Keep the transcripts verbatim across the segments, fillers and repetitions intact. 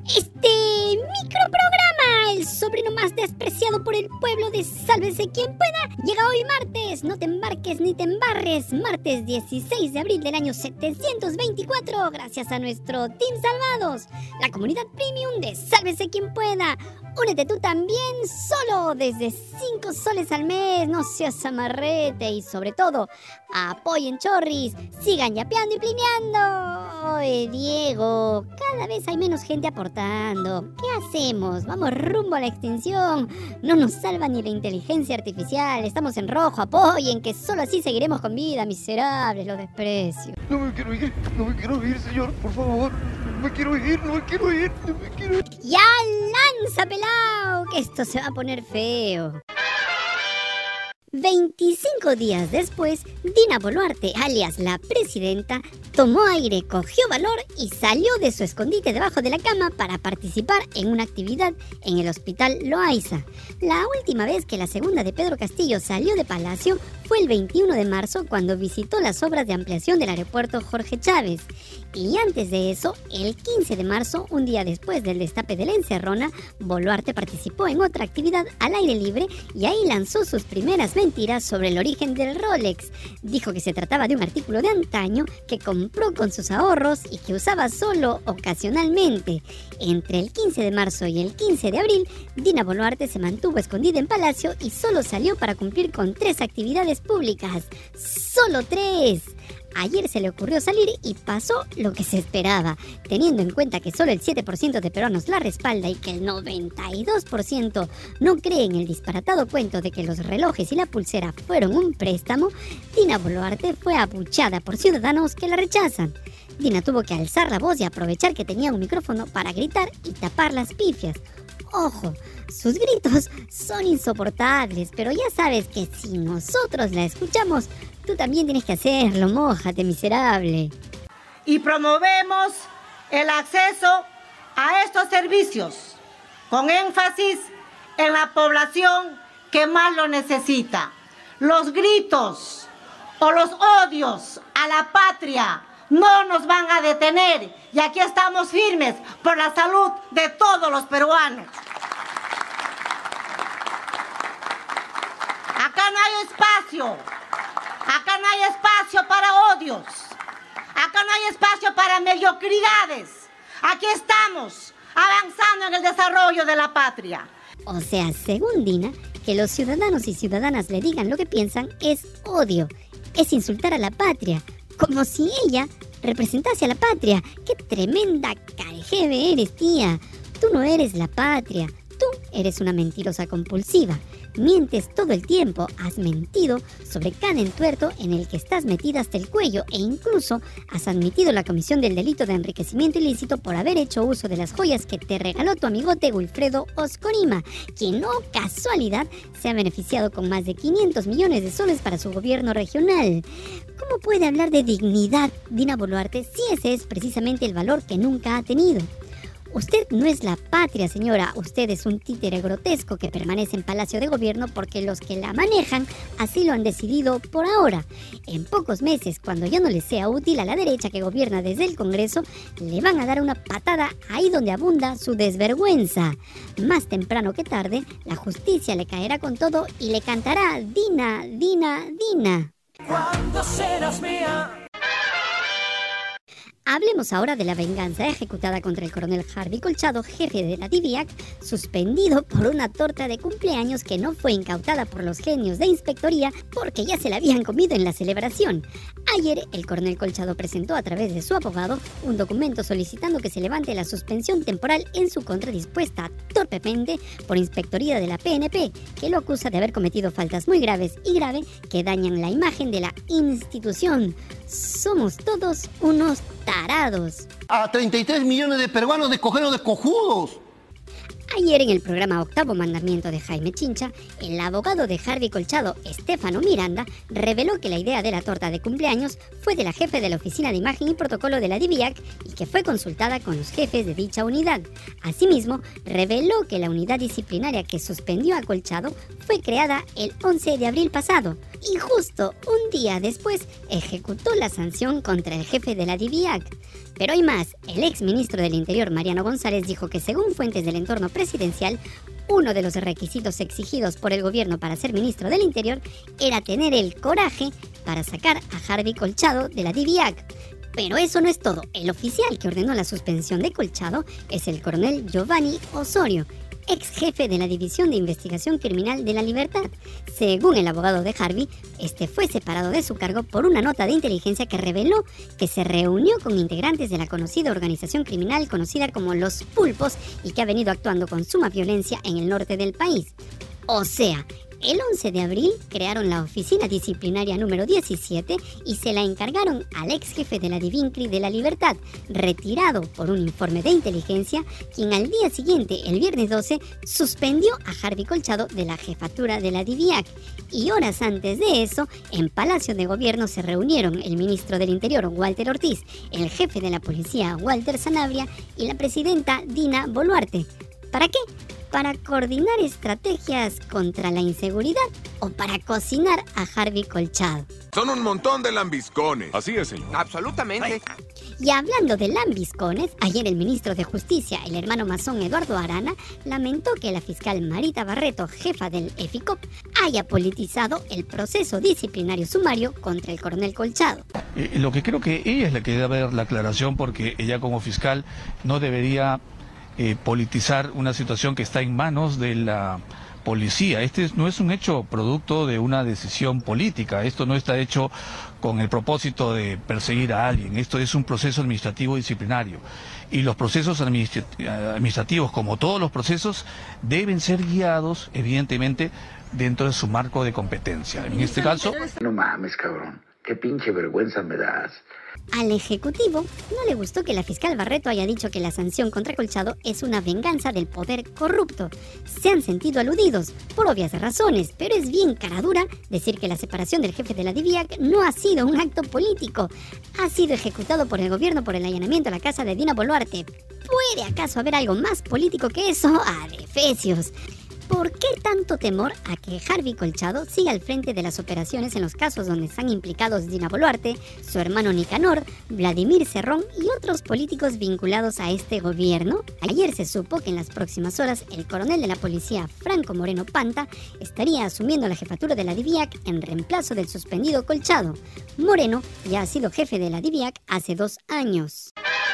Este microprograma, el sobrino más despreciado por el pueblo de Sálvese quien pueda, llega hoy martes. No te embarques ni te embarres. Martes dieciséis de abril del año setecientos veinticuatro, gracias a nuestro Team Salvados, la comunidad premium de Sálvese quien pueda. Únete tú también, solo desde cinco soles al mes. No seas amarrete y sobre todo, apoyen chorris, sigan yapeando y plineando. Oye, Diego, cada vez hay menos gente aportando. ¿Qué hacemos? Vamos rumbo a la extinción. No nos salva ni la inteligencia artificial. Estamos en rojo, apoyen, que solo así seguiremos con vida. Miserables, los desprecio. No me quiero ir, no me quiero ir, señor, por favor. No me quiero ir, no me quiero ir, no me quiero ir. ¡Ya lanza, pelao! Que esto se va a poner feo. veinticinco días después, Dina Boluarte, alias la presidenta, tomó aire, cogió valor y salió de su escondite debajo de la cama para participar en una actividad en el Hospital Loaiza. La última vez que la segunda de Pedro Castillo salió de Palacio fue el veintiuno de marzo, cuando visitó las obras de ampliación del aeropuerto Jorge Chávez. Y antes de eso, el quince de marzo, un día después del destape de la encerrona, Boluarte participó en otra actividad al aire libre y ahí lanzó sus primeras mentiras sobre el origen del Rolex. Dijo que se trataba de un artículo de antaño que compró con sus ahorros y que usaba solo ocasionalmente. Entre el quince de marzo y el quince de abril, Dina Boluarte se mantuvo escondida en Palacio y solo salió para cumplir con tres actividades públicas. ¡Solo tres! Ayer se le ocurrió salir y pasó lo que se esperaba, teniendo en cuenta que solo el siete por ciento de peruanos la respalda y que el noventa y dos por ciento no cree en el disparatado cuento de que los relojes y la pulsera fueron un préstamo. Dina Boluarte fue abuchada por ciudadanos que la rechazan. Dina tuvo que alzar la voz y aprovechar que tenía un micrófono para gritar y tapar las pifias. Ojo, sus gritos son insoportables, pero ya sabes que si nosotros la escuchamos, tú también tienes que hacerlo. Mójate, miserable. Y promovemos el acceso a estos servicios con énfasis en la población que más lo necesita. Los gritos o los odios a la patria no nos van a detener, y aquí estamos firmes por la salud de todos los peruanos. Acá no hay espacio, acá no hay espacio para odios, acá no hay espacio para mediocridades. Aquí estamos avanzando en el desarrollo de la patria. O sea, según Dina, que los ciudadanos y ciudadanas le digan lo que piensan es odio, es insultar a la patria, como si ella representase a la patria. ¡Qué tremenda carejeve eres, tía! Tú no eres la patria, tú eres una mentirosa compulsiva. Mientes todo el tiempo, has mentido sobre cada entuerto en el que estás metida hasta el cuello, e incluso has admitido la comisión del delito de enriquecimiento ilícito por haber hecho uso de las joyas que te regaló tu amigote Wilfredo Oscorima, quien, no casualidad, se ha beneficiado con más de quinientos millones de soles para su gobierno regional. ¿Cómo puede hablar de dignidad Dina Boluarte si ese es precisamente el valor que nunca ha tenido? Usted no es la patria, señora. Usted es un títere grotesco que permanece en Palacio de Gobierno porque los que la manejan así lo han decidido por ahora. En pocos meses, cuando ya no le sea útil a la derecha que gobierna desde el Congreso, le van a dar una patada ahí donde abunda su desvergüenza. Más temprano que tarde, la justicia le caerá con todo y le cantará Dina, Dina, Dina. ¿Cuándo serás mía? Hablemos ahora de la venganza ejecutada contra el coronel Harvey Colchado, jefe de la D I V I A C, suspendido por una torta de cumpleaños que no fue incautada por los genios de inspectoría porque ya se la habían comido en la celebración. Ayer, el coronel Colchado presentó a través de su abogado un documento solicitando que se levante la suspensión temporal en su contra dispuesta torpemente por inspectoría de la P N P, que lo acusa de haber cometido faltas muy graves y grave que dañan la imagen de la institución. Somos todos unos tarados. A treinta y tres millones de peruanos de cogernos de cojudos. Ayer en el programa Octavo Mandamiento de Jaime Chincha, el abogado de Harvey Colchado, Estefano Miranda, reveló que la idea de la torta de cumpleaños fue de la jefe de la Oficina de Imagen y Protocolo de la DIVIAC y que fue consultada con los jefes de dicha unidad. Asimismo, reveló que la unidad disciplinaria que suspendió a Colchado fue creada el once de abril pasado y justo un día después ejecutó la sanción contra el jefe de la DIVIAC. Pero hay más, el ex ministro del Interior, Mariano González, dijo que según fuentes del entorno presidencial, uno de los requisitos exigidos por el gobierno para ser ministro del Interior era tener el coraje para sacar a Harvey Colchado de la DIVIAC. Pero eso no es todo. El oficial que ordenó la suspensión de Colchado es el coronel Giovanni Osorio, ex jefe de la División de Investigación Criminal de la Libertad. Según el abogado de Harvey, este fue separado de su cargo por una nota de inteligencia que reveló que se reunió con integrantes de la conocida organización criminal conocida como Los Pulpos y que ha venido actuando con suma violencia en el norte del país. O sea, el once de abril crearon la Oficina Disciplinaria número diecisiete y se la encargaron al ex jefe de la Divincri de la Libertad, retirado por un informe de inteligencia, quien al día siguiente, el viernes doce, suspendió a Harvey Colchado de la jefatura de la DIVIAC. Y horas antes de eso, en Palacio de Gobierno se reunieron el ministro del Interior, Walter Ortiz, el jefe de la policía, Walter Sanabria, y la presidenta, Dina Boluarte. ¿Para qué? ¿Para coordinar estrategias contra la inseguridad o para cocinar a Harvey Colchado? Son un montón de lambiscones. Así es, señor. Absolutamente. Y hablando de lambiscones, ayer el ministro de Justicia, el hermano masón Eduardo Arana, lamentó que la fiscal Marita Barreto, jefa del EFICOP, haya politizado el proceso disciplinario sumario contra el coronel Colchado. Eh, lo que creo que ella es la que debe dar la aclaración, porque ella como fiscal no debería Eh, politizar una situación que está en manos de la policía. Este no es un hecho producto de una decisión política, esto no está hecho con el propósito de perseguir a alguien, esto es un proceso administrativo disciplinario. Y los procesos administ- administrativos, como todos los procesos, deben ser guiados, evidentemente, dentro de su marco de competencia. En este caso... No mames, cabrón, qué pinche vergüenza me das. Al Ejecutivo no le gustó que la fiscal Barreto haya dicho que la sanción contra Colchado es una venganza del poder corrupto. Se han sentido aludidos, por obvias razones, pero es bien caradura decir que la separación del jefe de la DIVIAC no ha sido un acto político. Ha sido ejecutado por el gobierno por el allanamiento a la casa de Dina Boluarte. ¿Puede acaso haber algo más político que eso? ¡Ah, de fecios! ¿Por qué tanto temor a que Harvey Colchado siga al frente de las operaciones en los casos donde están implicados Dina Boluarte, su hermano Nicanor, Vladimir Cerrón y otros políticos vinculados a este gobierno? Ayer se supo que en las próximas horas el coronel de la policía, Franco Moreno Panta, estaría asumiendo la jefatura de la DIVIAC en reemplazo del suspendido Colchado. Moreno ya ha sido jefe de la DIVIAC hace dos años.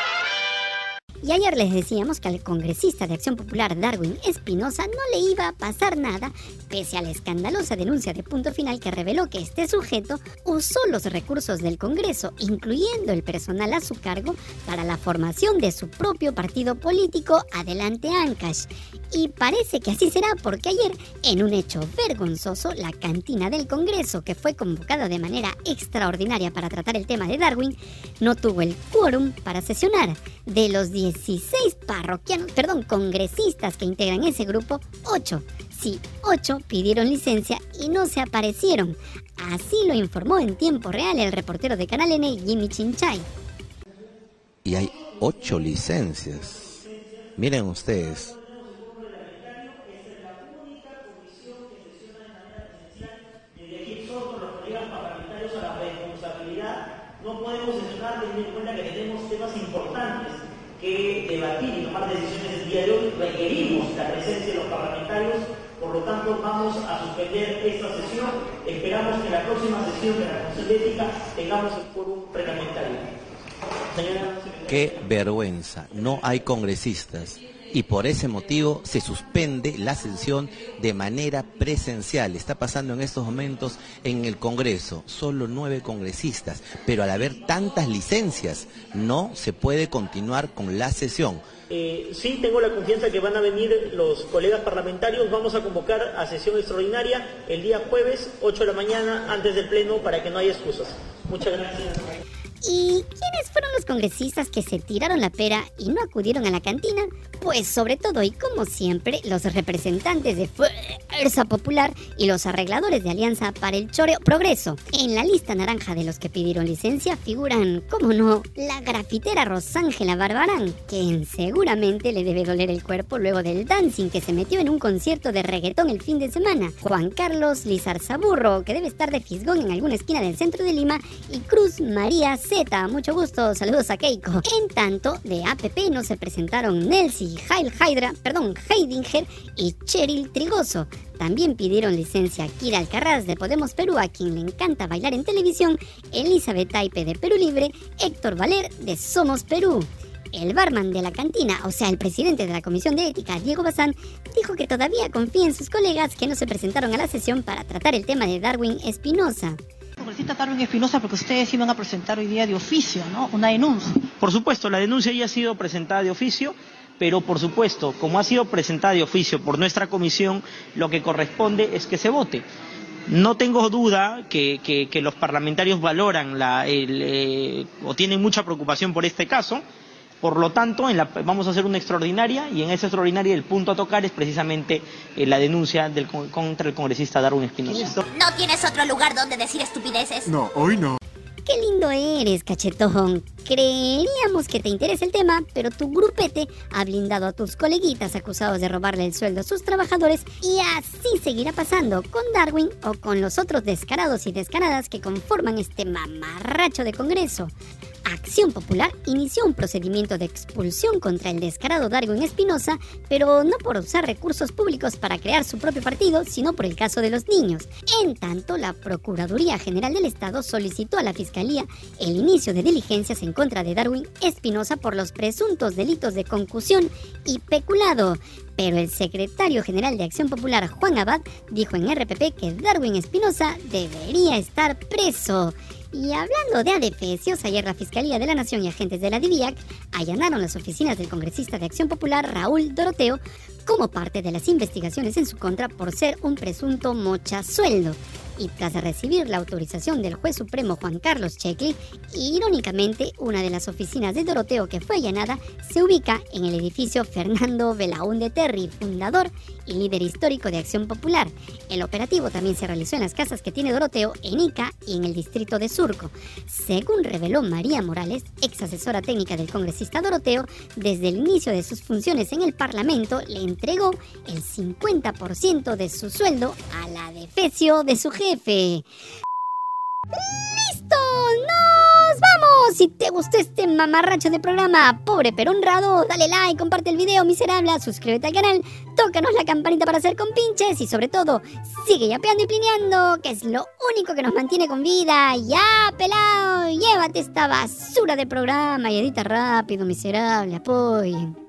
Y ayer les decíamos que al congresista de Acción Popular Darwin Espinosa no le iba a pasar nada, pese a la escandalosa denuncia de Punto Final que reveló que este sujeto usó los recursos del Congreso, incluyendo el personal a su cargo, para la formación de su propio partido político, Adelante Ancash. Y parece que así será, porque ayer, en un hecho vergonzoso, la cantina del Congreso, que fue convocada de manera extraordinaria para tratar el tema de Darwin, no tuvo el quórum para sesionar. De los dieciséis parroquianos, perdón, congresistas que integran ese grupo, ocho, sí, ocho pidieron licencia y no se aparecieron. Así lo informó en tiempo real el reportero de Canal N, Jimmy Chinchay. Y hay ocho licencias. Miren ustedes. No podemos sesionar teniendo en cuenta que tenemos temas importantes que debatir y tomar decisiones el día de hoy. Requerimos la presencia de los parlamentarios, por lo tanto vamos a suspender esta sesión. Esperamos que en la próxima sesión de la Comisión de Ética tengamos el quórum reglamentario. Señora... Qué vergüenza, no hay congresistas. Y por ese motivo se suspende la sesión de manera presencial. Está pasando en estos momentos en el Congreso, solo nueve congresistas, pero al haber tantas licencias no se puede continuar con la sesión. Eh, sí, tengo la confianza que van a venir los colegas parlamentarios. Vamos a convocar a sesión extraordinaria el día jueves, ocho de la mañana, antes del pleno, para que no haya excusas. Muchas gracias. ¿Y quiénes fueron ¿Fueron los congresistas que se tiraron la pera y no acudieron a la cantina? Pues sobre todo y como siempre, los representantes de Fuerza Popular y los arregladores de Alianza para el Choreo Progreso. En la lista naranja de los que pidieron licencia figuran, como no, la grafitera Rosángela Barbarán, quien seguramente le debe doler el cuerpo luego del dancing que se metió en un concierto de reggaetón el fin de semana, Juan Carlos Lizarzaburro, que debe estar de fisgón en alguna esquina del centro de Lima, y Cruz María Z, mucho gusto, saludos a Keiko. En tanto, de A P P no se presentaron Nelsi Hail Hydra, perdón, Heidinger y Cheryl Trigoso. También pidieron licencia Kira Alcaraz de Podemos Perú, a quien le encanta bailar en televisión, Elizabeth Taipe de Perú Libre, Héctor Valer de Somos Perú. El barman de la cantina, o sea, el presidente de la Comisión de Ética, Diego Bazán, dijo que todavía confía en sus colegas que no se presentaron a la sesión para tratar el tema de Darwin Espinosa. Congresista Darwin Espinosa, porque ustedes iban a presentar hoy día de oficio, ¿no? Una denuncia. Por supuesto, la denuncia ya ha sido presentada de oficio, pero por supuesto, como ha sido presentada de oficio por nuestra comisión, lo que corresponde es que se vote. No tengo duda que, que, que los parlamentarios valoran la, el, eh, o tienen mucha preocupación por este caso. Por lo tanto, en la, vamos a hacer una extraordinaria, y en esa extraordinaria el punto a tocar es precisamente eh, la denuncia del, contra el congresista Darwin Espinosa. ¿No tienes otro lugar donde decir estupideces? No, hoy no. ¡Qué lindo eres, cachetón! Creeríamos que te interesa el tema, pero tu grupete ha blindado a tus coleguitas acusados de robarle el sueldo a sus trabajadores, y así seguirá pasando con Darwin o con los otros descarados y descaradas que conforman este mamarracho de Congreso. Acción Popular inició un procedimiento de expulsión contra el descarado Darwin Espinosa, pero no por usar recursos públicos para crear su propio partido, sino por el caso de los niños. En tanto, la Procuraduría General del Estado solicitó a la Fiscalía el inicio de diligencias en contra de Darwin Espinosa por los presuntos delitos de concusión y peculado. Pero el secretario general de Acción Popular, Juan Abad, dijo en R P P que Darwin Espinosa debería estar preso. Y hablando de adefesios, ayer la Fiscalía de la Nación y agentes de la DIVIAC allanaron las oficinas del congresista de Acción Popular, Raúl Doroteo, como parte de las investigaciones en su contra por ser un presunto mochasueldo. Y tras recibir la autorización del juez supremo Juan Carlos Checli, irónicamente, una de las oficinas de Doroteo que fue allanada se ubica en el edificio Fernando Belaúnde Terry, fundador y líder histórico de Acción Popular. El operativo también se realizó en las casas que tiene Doroteo en Ica y en el distrito de Surco. Según reveló María Morales, ex asesora técnica del congresista Doroteo, desde el inicio de sus funciones en el Parlamento le entregó el cincuenta por ciento de su sueldo a la adefesio de su jefe. Jefe. ¡Listo! ¡Nos vamos! Si te gustó este mamarracho de programa, pobre pero honrado, dale like, comparte el video, miserable, suscríbete al canal, tócanos la campanita para hacer compinches y sobre todo, sigue yapeando y plineando, que es lo único que nos mantiene con vida. ¡Ya, pelao! Llévate esta basura de programa y edita rápido, miserable, apoyen.